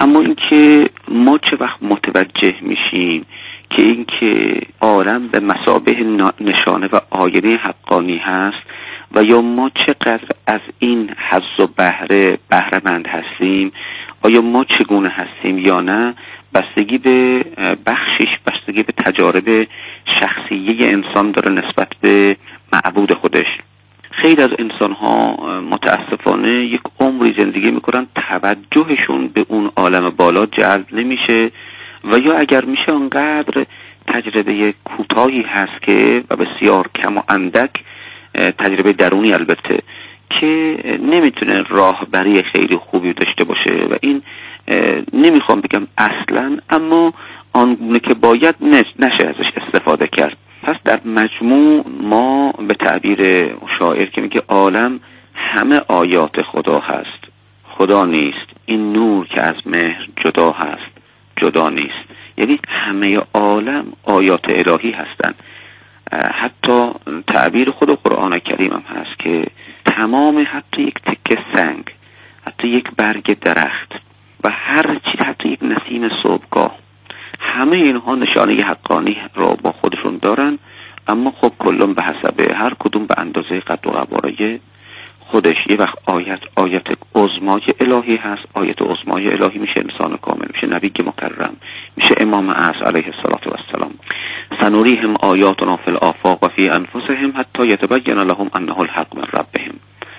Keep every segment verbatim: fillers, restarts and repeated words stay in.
اما اینکه ما چه وقت متوجه میشیم که اینکه عالم به مثابه نشانه و آینه حقانی هست و یا ما چقدر از این حظ و بهره بهره مند هستیم، آیا ما چگونه هستیم یا نه، بستگی به بخشش بستگی به تجارب شخصیه انسان داره نسبت به معبود خودش. خیلی از انسان ها متاسفانه یک عمری زندگی میکنن، توجهشون به اون عالم بالا جلب نمیشه و یا اگر میشه انقدر تجربه کوتاهی هست که و بسیار کم و اندک تجربه درونی البته که نمیتونه راهبری خیلی خوبی داشته باشه و این نمیخوام بگم اصلا، اما آنگونه که باید نشه ازش استفاده کرد. پس در مجموع ما به تعبیر شاعر که میگه عالم همه آیات خدا هست، خدا نیست، این نور که از مهر جدا هست، جدا نیست. یعنی همه عالم آیات الهی هستند. حتی تعبیر خود قرآن کریم هم هست که تمام حتی یک تکه سنگ، حتی یک برگ درخت و هر چیز، حتی یک نسیم صبحگاه، همه اینها نشانه حقانی را با خودشون دارن، اما خب کلون به حسب هر کدوم به اندازه قد و قواره خودش. یه وقت آیت آیت عظمای الهی هست، آیت عظمای الهی میشه انسان کامل، میشه نبی مکرم، میشه امام اعظم علیه السلام. سنوریهم آیاتنا فی الآفاق و فی انفسهم حتی یتبین لهم انه الحق من ربهم.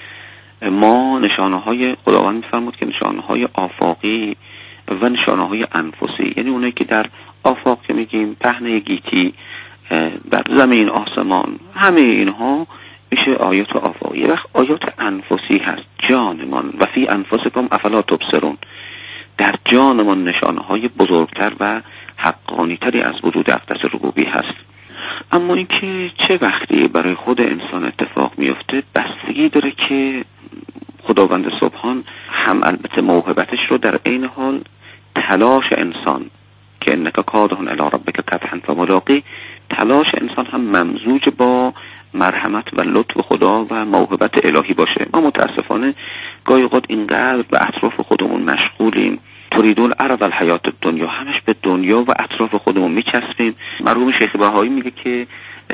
ما نشانه های خداوند میفرمود که نشانه های آفاقی و نشانه های انفسی، یعنی اونایی که در آفاق که میگیم پهنه گیتی، در زمین، آسمان، همه اینها میشه آیات آفاقی. یه وقت آیات انفسی هست، جانمان، و فی انفسکم افلا تبصرون، در جانمان نشانه های بزرگتر و حقانی تری از وجود اقدس ربوبی هست. اما اینکه چه وقتی برای خود انسان اتفاق میفته بستگی داره که خداوند سبحان هم البته موهبتش رو در عین حال تلاش انسان که انک کادحون الی ربک قدحا فملاقی، تلاش انسان هم ممزوج با مرحمت و لطف خدا و موهبت الهی باشه. ما متاسفانه گاهی اوقات اینقدر به اطراف خودمون مشغولیم، تریدون عرض الحیات الدنیا، همش به دنیا و اطراف خودمون میچسبیم. مرحوم شیخ بهایی میگه که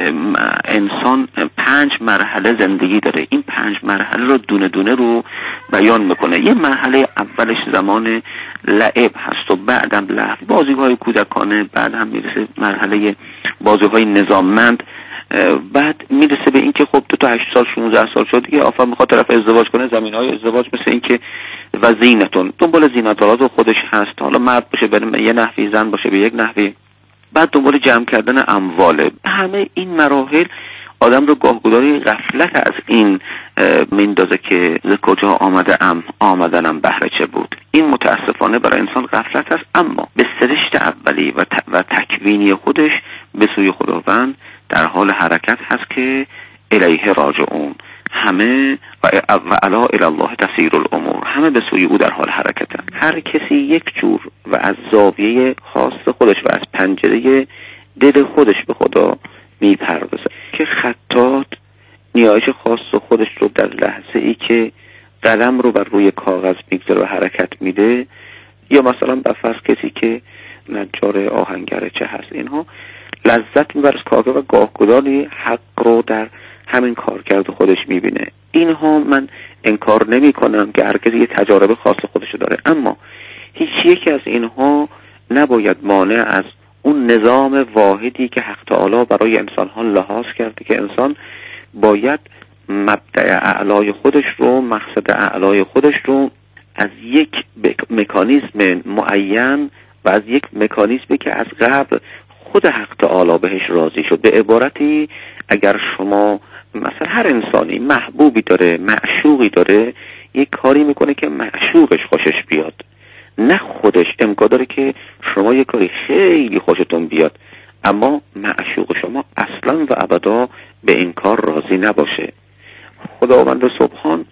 انسان پنج مرحله زندگی داره، این پنج مرحله رو دونه دونه رو بیان میکنه. یه مرحله اولش زمان لعب هست و بعدم لهو، بازی‌های کودکانه، بعد هم میرسه مرحله بازی‌های نظاممند، بعد میرسه به این که خب تو تا هشت سال شانزده سال شد دیگه آفر میخواد طرف ازدواج کنه، زمینهای ازدواج مثل این که و زینتون دنبال زینت‌آلات خودش هست، حالا مرد باشه به یه نحوی، زن باشه به یک نحوی، بعد دنبال جمع کردن امواله. همه این مراحل آدم رو گاهگداری غفلت از این میندازه که ز کجا آمده ام آمدنم بهره چه بود. این متاسفانه برای انسان غفلت است، اما به سرشت اولی و, ت... و تکوینی خودش به سوی خداوند در حال حرکت هست که الیه راجعون، همه و علا الی الله تسیر الامور، همه به سوی او در حال حرکتن. هر کسی یک جور و از زاویه خاص خودش و از پنجره دل خودش به خدا میپردازه که خطاط نیایش خاص خودش رو در لحظه ای که قلم رو بر روی کاغذ میگذاره و حرکت میده، یا مثلا بفرض کسی که نجار آهنگر چه هست، اینها لذت میبره از کار و گاهگداری حق رو در همین کارکرد خودش میبینه. اینها من انکار نمی کنم که هرکسی یه تجارب خاص خودشو داره، اما هیچ یکی از اینها نباید مانع از اون نظام واحدی که حق تعالی برای انسان ها لحاظ کرده که انسان باید مبدأ اعلای خودش رو، مقصد اعلای خودش رو از یک مکانیزم معین و از یک مکانیزمی که از قبل خود حق تعالی بهش راضی شد. به عبارتی اگر شما مثلا هر انسانی محبوبی داره، معشوقی داره، یک کاری میکنه که معشوقش خوشش بیاد، نه خودش. امکان داره که شما یک کاری خیلی خوشتون بیاد اما معشوق شما اصلا و ابدا به این کار راضی نباشه. خداوند سبحان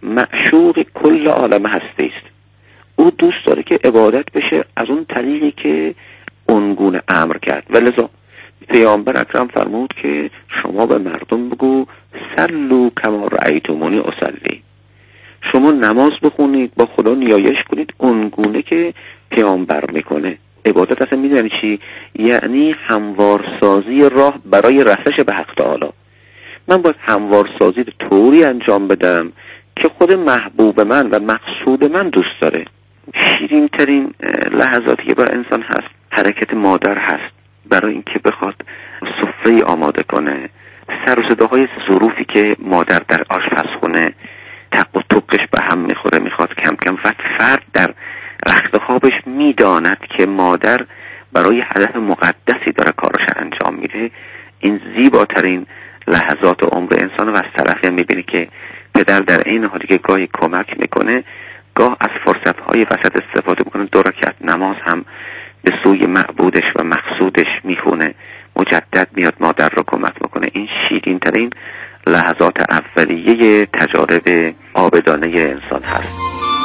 معشوق کل عالم هستی است. او دوست داره که عبادت بشه از اون طریقی که اونگونه امر کرد، ولذا پیامبر اکرم فرمود که شما به مردم بگو صلوا کما رأیتمونی اصلی، شما نماز بخونید، با خدا نیایش کنید اونگونه که پیامبر میکنه. عبادت اصلا میدونی چی؟ یعنی هموارسازی راه برای رسش به حق تعالی. من باید هموارسازی رو طوری انجام بدم که خود محبوب من و مقصود من دوست داره. شیرین ترین لحظاتی که برای انسان هست حرکت مادر هست، برای اینکه بخواد سفره آماده کنه، سر و صداهای ظروفی که مادر در آشپزخونه تق و توقش به هم میخوره، میخواد کم کم فرد فرد در رخت خوابش میداند که مادر برای هدف مقدسی داره کارش انجام میده. این زیباترین لحظات عمر انسان و از طرفی هم میبینی که پدر در این حالی که گاهی کمک میکنه، گاه از فرصتهای وسط استفاده میکنه، دو رکعت نماز هم به سوی معبودش و مقصودش میخونه، مجدد میاد مادر رو کمک میکنه. این شیرین ترین لحظات اولیه تجارب عابدانه انسان هست.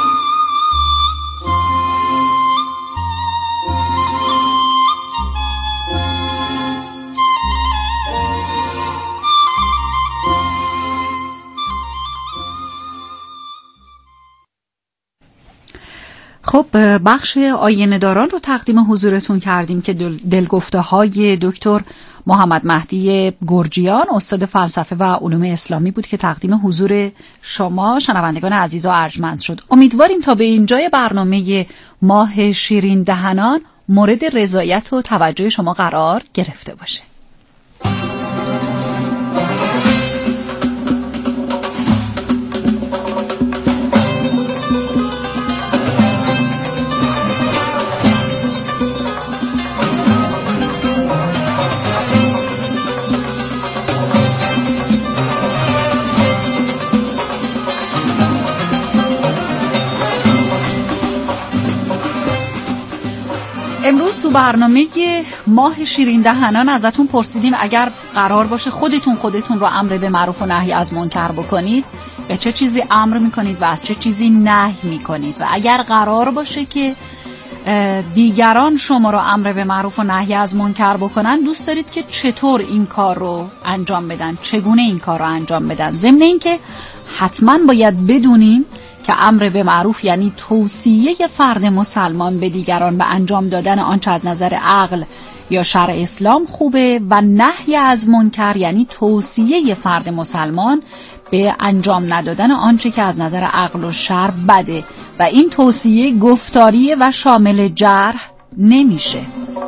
خب بخش آینه داران رو تقدیم حضورتون کردیم که دلگفته های دکتر محمد مهدی گرجیان استاد فلسفه و علوم اسلامی بود که تقدیم حضور شما شنوندگان عزیز و ارجمند شد. امیدواریم تا به اینجای برنامه ماه شیرین دهنان مورد رضایت و توجه شما قرار گرفته باشه. امروز تو برنامه ماه شیرین دهنان ازتون پرسیدیم اگر قرار باشه خودتون خودتون رو امر به معروف و نهی از منکر بکنید، به چه چیزی امر میکنید و از چه چیزی نهی میکنید؟ و اگر قرار باشه که دیگران شما رو امر به معروف و نهی از منکر بکنن، دوست دارید که چطور این کار رو انجام بدن، چگونه این کار رو انجام بدن؟ ضمن این که حتما باید بدونیم که امر به معروف یعنی توصیه فرد مسلمان به دیگران به انجام دادن آنچه از نظر عقل یا شرع اسلام خوبه و نهی از منکر یعنی توصیه فرد مسلمان به انجام ندادن آنچه که از نظر عقل و شرع بده و این توصیه گفتاریه و شامل جرح نمیشه.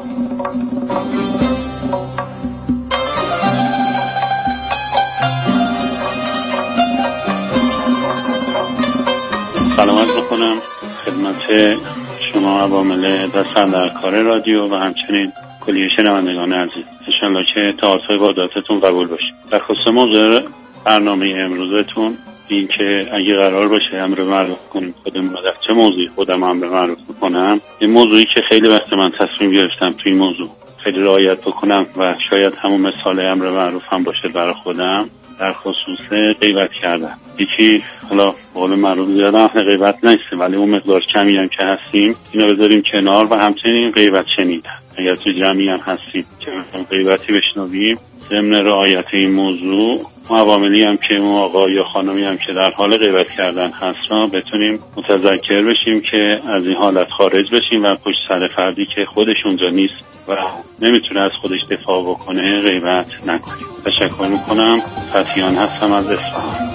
سلامت بکنم خدمت شما عوامل دستن در کار رادیو و همچنین کلیه شنوندگان عزیز. انشالله که تعارض‌های عباداتتون قبول باشه. در خصوص موضوع برنامه امروزتون این که اگه قرار باشه امر به معروف کنیم خودمون در چه موضوعی خودم امر به معروف بکنم، این موضوعی که خیلی وقت من تصمیم گرفتم تو این موضوع خیلی رعایت بکنم و شاید همون مثال امر به معروف هم باشه برای خودم در خصوص غیبت کردن. یکی حالا قول معروف زیاد اهل غیبت نیستیم ولی اون مقدار کمی هم که هستیم اینو بذاریم کنار و همچنین غیبت شنیدن. اگر تو جمعی هم هستیم که غیبتی بشنویم، ضمن رعایت این موضوع عواملی هم که اون آقا یا خانمی هم که در حال غیبت کردن هست را بتونیم متذکر بشیم که از این حالت خارج بشیم و پشت سر فردی که خودش اونجا نیست و نمیتونه از خودش دفاع بکنه غیبت نکنیم. تشکر میکنم. فتیان هستم از اصفهان.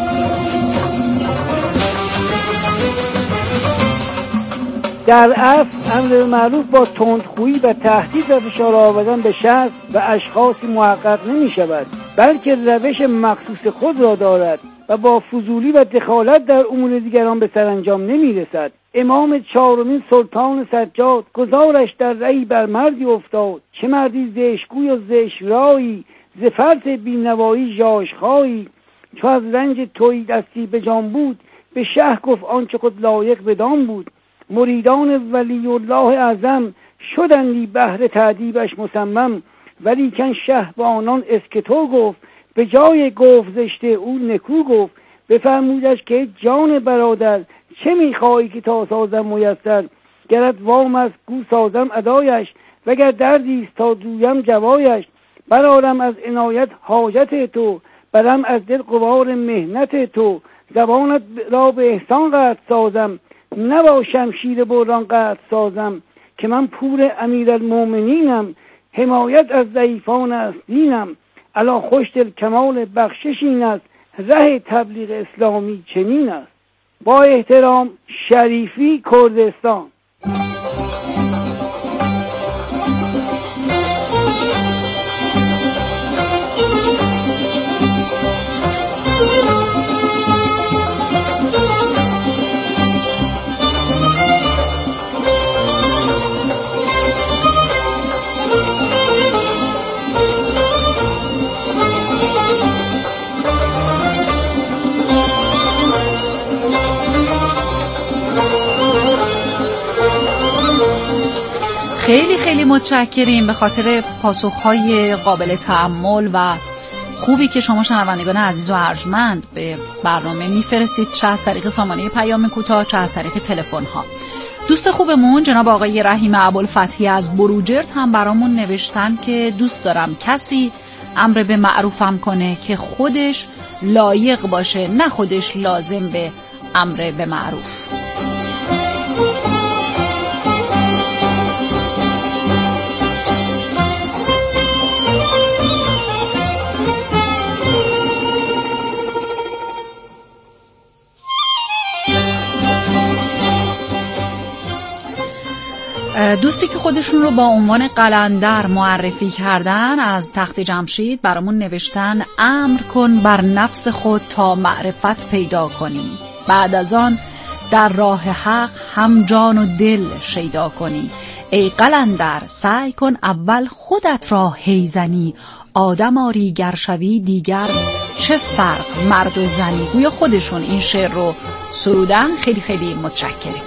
در اصل امر معروف با تندخویی و تهدید و فشار آوردن به شخص و اشخاصی محقق نمی شود، بلکه روش مخصوص خود را دارد و با فضولی و دخالت در امور دیگران به سرانجام نمی رسد. امام چهارمین سلطان سجاد گزارش در رأی بر مردی افتاد، چه مردی زشتگوی و زشترایی، ز فرط بینوایی ژاژخایی، چو از رنج تویی دستی به جان بود، به شه گفت آنچه خود لایق بدان بود. مریدان ولی الله اعظم شدندی بهر تعذیبش مصمم، ولی کن شه با آنان اسکتو گفت، به جای گفت زشته او نکو گفت. بفرمودش که جان برادر، چه میخواهی که تا سازم میسر، گرت وام از گو سازم ادایش، وگر دردیست تا دویم جوایش. برارم از عنایت حاجت تو، برم از دل قوار مهنت تو. زبانت را به احسان قطع سازم، نباشم شیر بران قطع سازم. که من پور امیرالمومنینم، حمایت از ضعیفان است دینم. الا خوشدل کمال بخشش این است، ره تبلیغ اسلامی چنین است. با احترام، شریفی، کردستان. خیلی خیلی متشکریم به خاطر پاسخهای قابل تأمل و خوبی که شما شنوندگان عزیز و ارجمند به برنامه میفرستید، چه از طریق سامانه پیام کوتاه چه از طریق تلفن ها. دوست خوبمون جناب آقای رحیم ابوالفتحی از بروجرد هم برامون نوشتن که دوست دارم کسی امر به معروفم کنه که خودش لایق باشه، نه خودش لازم به امر به معروف. دوستی که خودشون رو با عنوان قلندر معرفی کردن از تخت جمشید برامون نوشتن امر کن بر نفس خود تا معرفت پیدا کنی، بعد از آن در راه حق هم جان و دل شیدا کنی. ای قلندر سعی کن اول خودت را هیزنی، آدم آری گر شوی دیگر چه فرق مرد و زنی. گویا خودشون این شعر رو سرودن. خیلی خیلی متشکریم.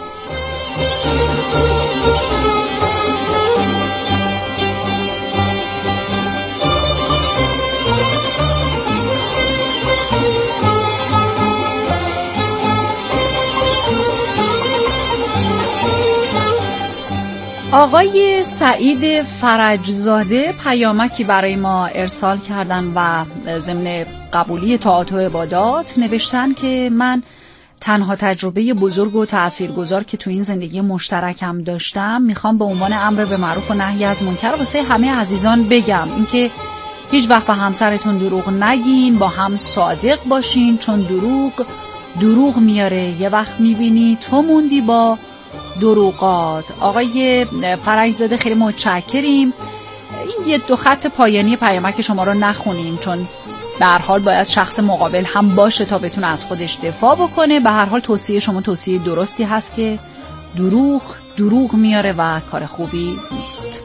آقای سعید فرجزاده پیامکی برای ما ارسال کردن و ضمن قبولی طاعات و عبادات نوشتن که من تنها تجربه بزرگ و تاثیرگذار که تو این زندگی مشترکم داشتم میخوام به عنوان امر به معروف و نهی از منکر واسه همه عزیزان بگم، اینکه هیچ وقت به همسرتون دروغ نگین، با هم صادق باشین، چون دروغ دروغ میاره. یه وقت میبینی تو موندی با دروغات. آقای فرجزاده خیلی متشکریم. این یه دو خط پایانی پیامک شما رو نخونیم چون به هر حال باید شخص مقابل هم باشه تا بتونه از خودش دفاع بکنه. به هر حال توصیه شما توصیه درستی هست که دروغ دروغ میاره و کار خوبی نیست.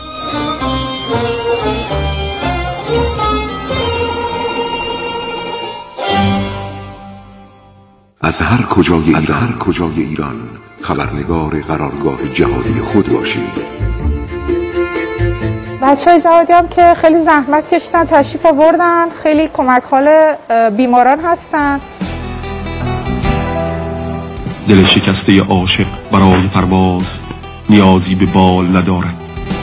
از هر کجای از هر کجای ایران خبرنگار قرارگاه جهادی خود باشید. بچه‌های جهادی هم که خیلی زحمت کشیدن تشریف آوردن، خیلی کمک حال بیماران هستن. دل شکسته عاشق برای پرواز نیازی به بال ندارد.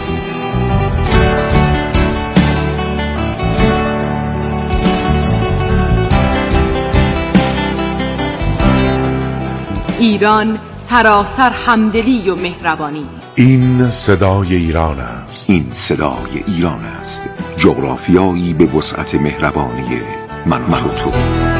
ایران سراسر همدلی و مهربانی است. این صدای ایران است. این صدای ایران است. جغرافیایی به وسعت مهربانی من و تو.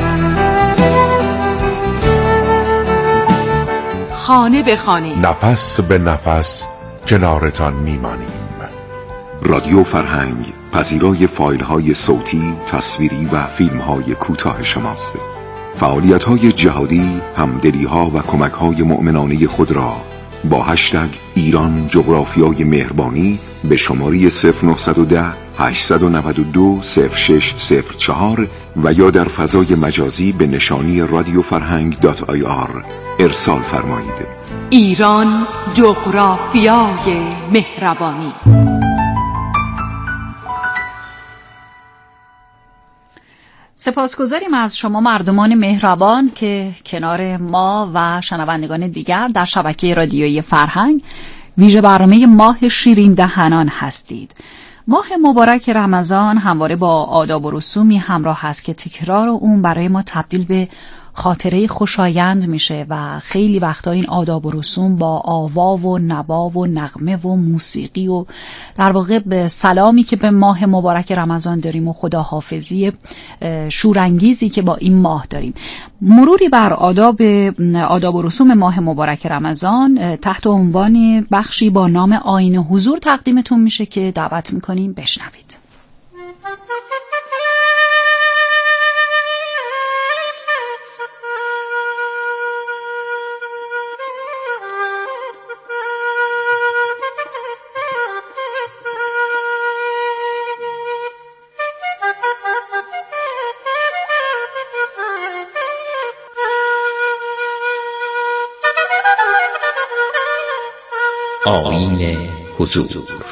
خانه به خانه، نفس به نفس کنارتان میمانیم. رادیو فرهنگ پذیرای فایل های صوتی، تصویری و فیلم های کوتاه شماست. فعالیت های جهادی، همدلی ها و کمک های مؤمنانه خود را با هشتگ ایران جغرافیای مهربانی به شماره صفر نه یک صفر هشت نه دو صفر شش صفر چهار و یا در فضای مجازی به نشانی رادیو فرهنگ دات آی آر ارسال فرمایید. ایران جغرافیای مهربانی. سپاسگزاریم از شما مردمان مهربان که کنار ما و شنوندگان دیگر در شبکه رادیویی فرهنگ ویژه برنامه ماه شیرین دهنان هستید. ماه مبارک رمضان همواره با آداب و رسومی همراه هست که تکرار اون برای ما تبدیل به خاطره خوشایند میشه و خیلی وقتا این آداب و رسوم با آوا و نوا و نغمه و موسیقی و در واقع به سلامی که به ماه مبارک رمضان داریم و خداحافظی شورانگیزی که با این ماه داریم. مروری بر آداب آداب و رسوم ماه مبارک رمضان تحت عنوان بخشی با نام آیین حضور تقدیمتون میشه که دعوت میکنیم بشنوید. آیین حضور.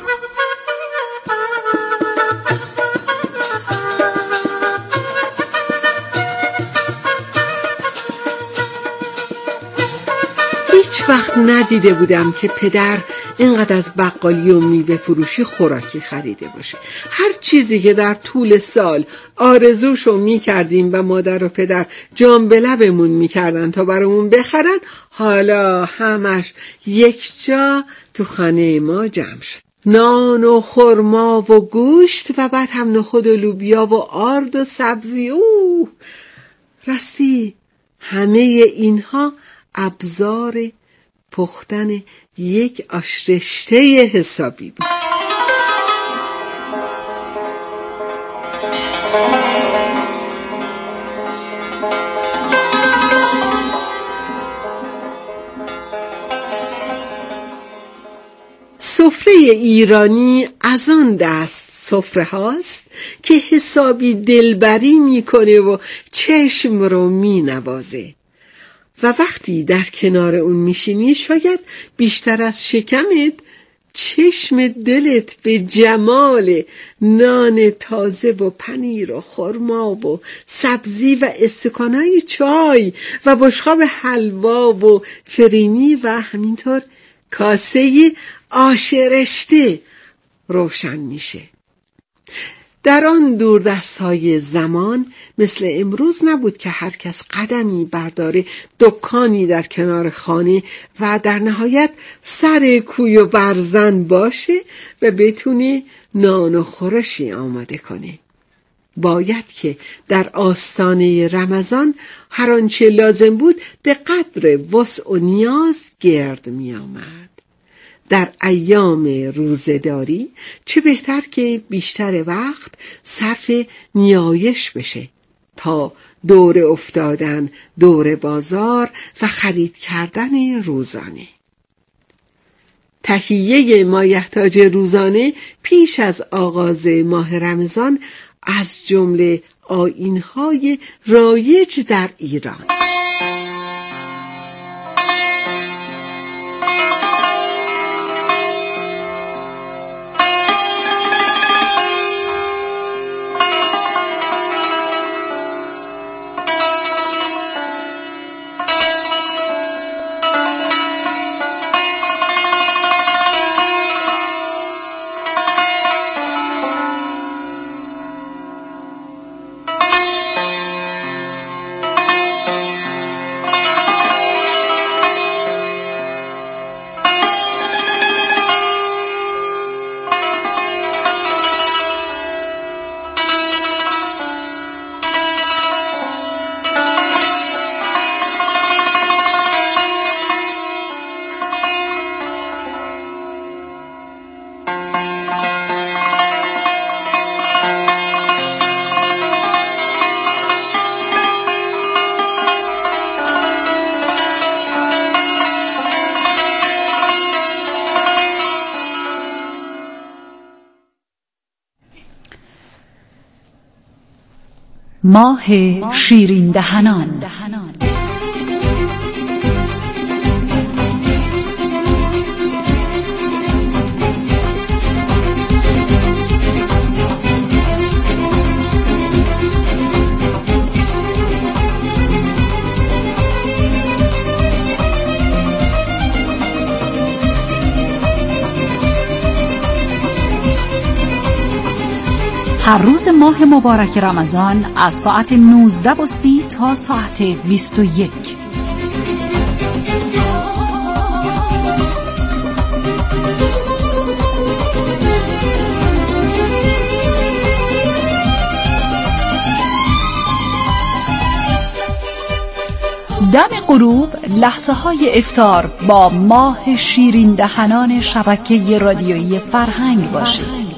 هیچ وقت ندیده بودم که پدر اینقدر از بقالی و میوه فروشی خوراکی خریده باشه. هر چیزی که در طول سال آرزوشو میکردیم و مادر و پدر جام به لبمون میکردن تا برامون بخرن، حالا همش یک جا تو خانه ما جمع شد. نان و خرما و گوشت و بعد هم نخود و لوبیا و آرد و سبزی. اوه راستی همه اینها ابزار پختن یک آش رشته حسابی بود. سفره ایرانی از آن دست سفره هاست که حسابی دلبری میکنه و چشم رو مینوازه و وقتی در کنار اون میشینی شاید بیشتر از شکمت چشم دلت به جمال نان تازه و پنیر و خرما و سبزی و استکانای چای و بشقاب حلوا و فرینی و همینطور کاسه آش رشته روشن میشه. در آن دوردست‌های زمان مثل امروز نبود که هر کس قدمی برداره دکانی در کنار خانه و در نهایت سر کوی و برزن باشه و بتونه نان و خورشی آماده کنه. باید که در آستانه رمضان هر آنچه لازم بود به قدر وسع و نیاز گرد می آمد. در ایام روزه‌داری چه بهتر که بیشتر وقت صرف نیایش بشه تا دور افتادن دور بازار و خرید کردن روزانه. تهیه مایحتاج روزانه پیش از آغاز ماه رمضان از جمله آیین‌های رایج در ایران. ماه شیرین دهنان. هر روز ماه مبارک رمضان از ساعت نوزده و سی تا ساعت بیست و یک. دم غروب لحظه های افطار با ماه شیرین دهنان شبکه رادیویی فرهنگ باشید.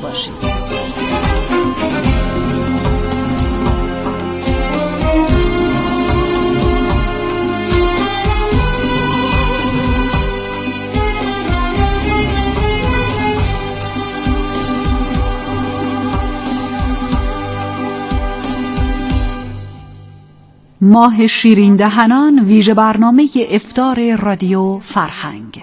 ماه شیرین دهنان ویژه برنامه افطار رادیو فرهنگ.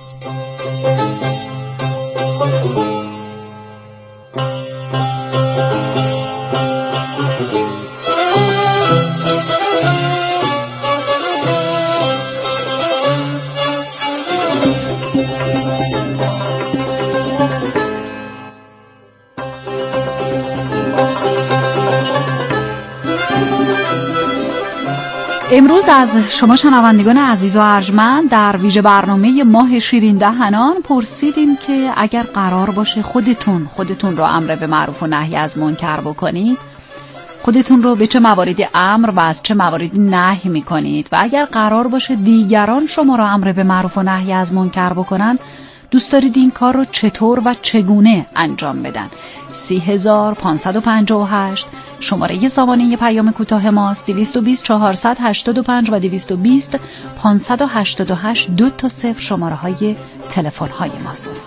امروز از شما شنوندگان عزیز و ارجمند در ویژه برنامه ماه شیرین دهنان پرسیدیم که اگر قرار باشه خودتون خودتون رو امر به معروف و نهی از منکر بکنید، خودتون رو به چه مواردی امر و از چه مواردی نهی میکنید، و اگر قرار باشه دیگران شما رو امر به معروف و نهی از منکر بکنن، دوست دارید این کار رو چطور و چگونه انجام بدن؟ سی هزار پانصد و پنجاه و هشت شماره سامانه پیام کوتاه ماست. دویست و بیست چهارصد هشتاد و پنج و دویست و بیست پانصد و هشتاد و هشت دو تا صفر شماره های تلفن های ماست.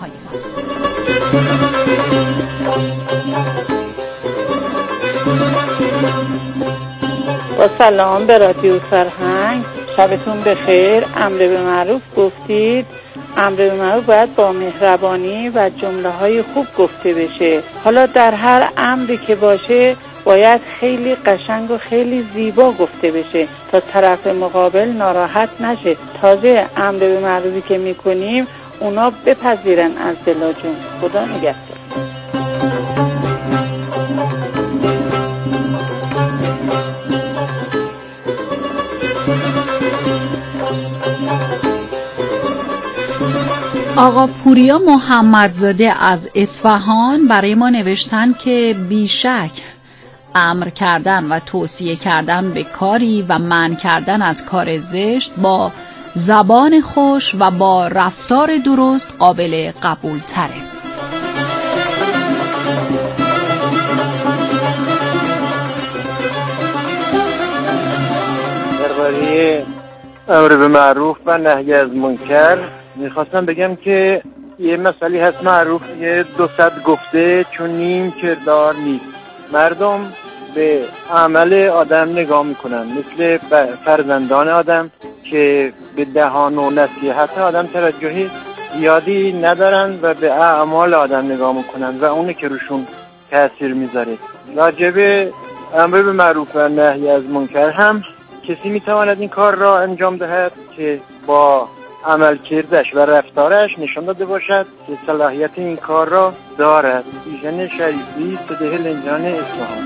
با سلام به رادیو فرهنگ، شبتون بخیر. امر به معروف گفتید. امر به معروف باید با مهربانی و جمله های خوب گفته بشه. حالا در هر امری که باشه باید خیلی قشنگ و خیلی زیبا گفته بشه تا طرف مقابل ناراحت نشه. تازه امر به معروفی که میکنیم اونا بپذیرن از دلشون. خدا نگهدار. آقا پوریا محمدزاده از اصفهان برای ما نوشتن که بیشک امر کردن و توصیه کردن به کاری و منع کردن از کار زشت با زبان خوش و با رفتار درست قابل قبول تره. درباره امر به معروف و نهی از منکر میخواستم بگم که یه مسئله هست معروف، یه دو صد گفته چون نیم کردار نیست. مردم به عمل آدم نگاه میکنن مثل فرزندان آدم که به دهان و نصیحت آدم توجهی زیادی ندارن و به اعمال آدم نگاه میکنن و اونه که روشون تأثیر میذاره. راجب امر به معروف و نهی از منکر هم کسی میتواند این کار را انجام دهد که با عمل کردش و رفتارش نشان داده باشد که صلاحیت این کار را دارد. ایژن شریفی، صده لنجان اصفهان.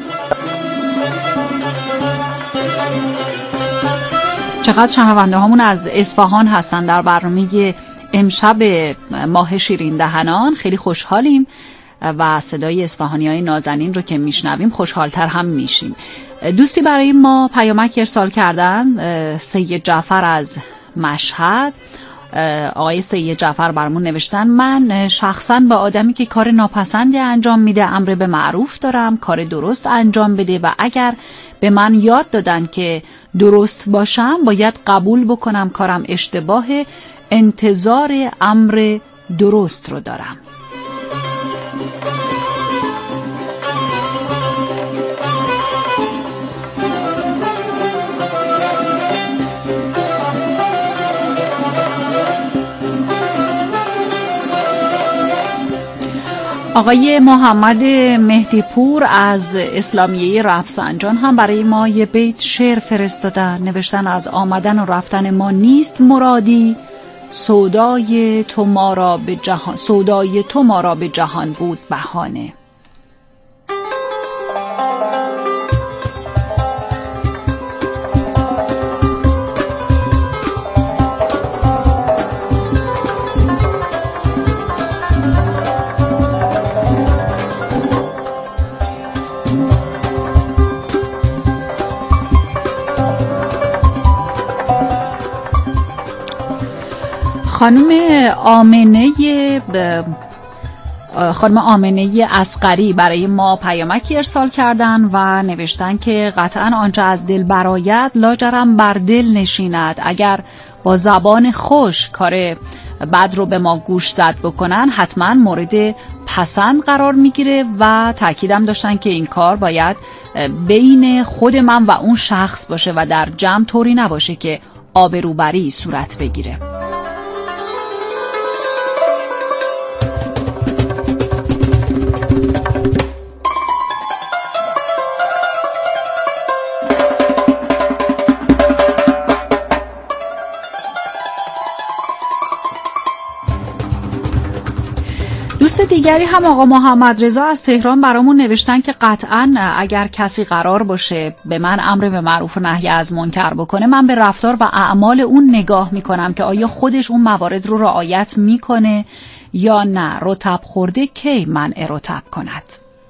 چقدر شنونده هامون از اصفهان هستن در برنامه امشب ماه شیرین دهنان. خیلی خوشحالیم و صدای اصفهانی های نازنین رو که میشنویم خوشحالتر هم میشیم. دوستی برای ما پیامک ارسال کردن، سید جعفر از مشهد. آقای سید جعفر برامون نوشتن من شخصا با آدمی که کار ناپسندی انجام میده امر به معروف دارم کار درست انجام بده و اگر به من یاد دادن که درست باشم باید قبول بکنم کارم اشتباهه، انتظار امر درست رو دارم. آقای محمد مهدی پور از اسلامیه رفسنجان هم برای ما یه بیت شعر فرستادن. نوشتن از آمدن و رفتن ما نیست مرادی، سودای تو ما را به جهان سودای تو ما را به جهان بود بهانه. خانم آمنه خانم آمنه اصغری برای ما پیامکی ارسال کردن و نوشتن که قطعا آنچه از دل برآید لاجرم بر دل نشیند. اگر با زبان خوش کار بد رو به ما گوش زد بکنن حتما مورد پسند قرار میگیره و تاکیدم داشتن که این کار باید بین خود من و اون شخص باشه و در جمع طوری نباشه که آبروبری صورت بگیره. دوست دیگری هم آقا محمد رضا از تهران برامون نوشتن که قطعاً اگر کسی قرار باشه به من امر به معروف و نهی از منکر بکنه، من به رفتار و اعمال اون نگاه میکنم که آیا خودش اون موارد رو رعایت میکنه یا نه. رطب خورده کی منع رطب کند.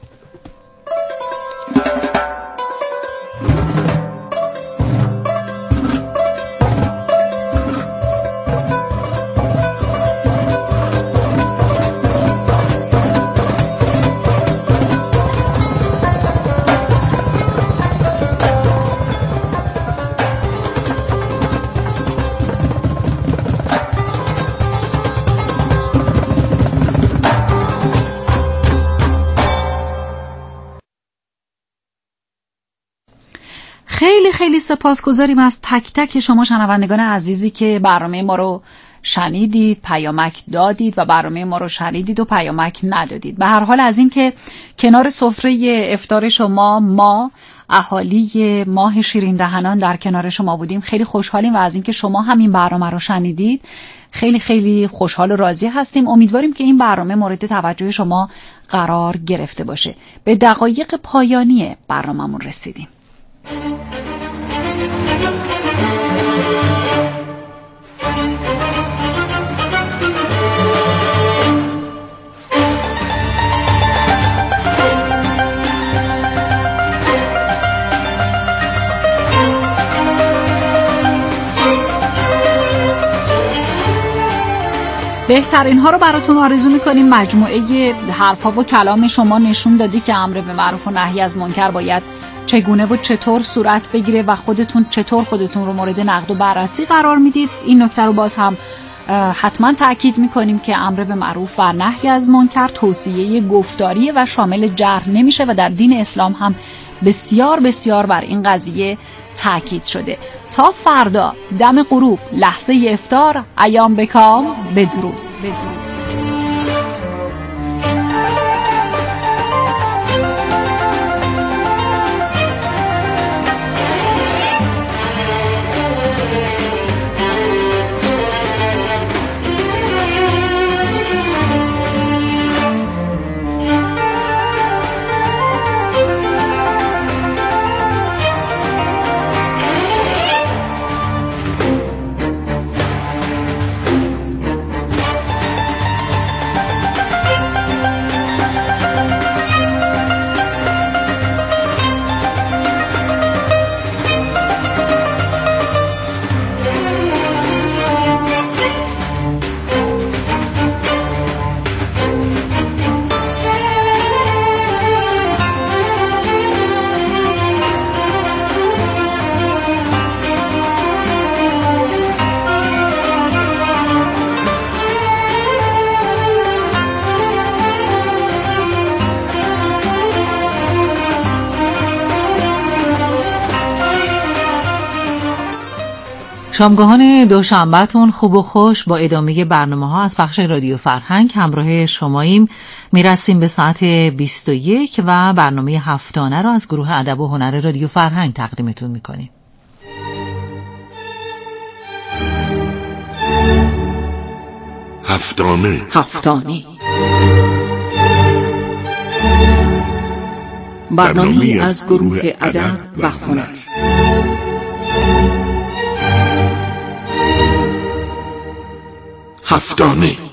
خیلی خیلی سپاسگزاریم از تک تک شما شنوندگان عزیزی که برنامه ما رو شنیدید، پیامک دادید و برنامه ما رو شنیدید و پیامک ندادید. به هر حال از این که کنار سفره افطار شما ما اهالی ماه شیرین دهنان در کنار شما بودیم خیلی خوشحالیم و از این که شما همین برنامه رو شنیدید خیلی خیلی خوشحال و راضی هستیم. امیدواریم که این برنامه مورد توجه شما قرار گرفته باشه. به دقایق پایانی برنامه‌مون رسیدیم. بهترین ها رو براتون آرزو میکنیم. مجموعه حرفا و کلام شما نشون دادی که امر به معروف و نهی از منکر باید چگونه و چطور صورت بگیره و خودتون چطور خودتون رو مورد نقد و بررسی قرار میدید. این نکته رو باز هم حتما تأکید میکنیم که امر به معروف و نهی از منکر توصیه گفتاریه و شامل جرح نمیشه و در دین اسلام هم بسیار بسیار بر این قضیه تأکید شده. تا فردا دم غروب لحظه افطار، ایام بکام، بدرود. بدرود. شامگاهان دوشنبهتون خوب و خوش. با ادامه برنامه ها از بخش رادیو فرهنگ همراه شماییم. میرسیم به ساعت بیست و یک و برنامه هفتانه رو از گروه ادب و هنر رادیو فرهنگ تقدیمتون میکنیم. هفتانه هفتانه برنامه از گروه ادب و هنر. هفتانه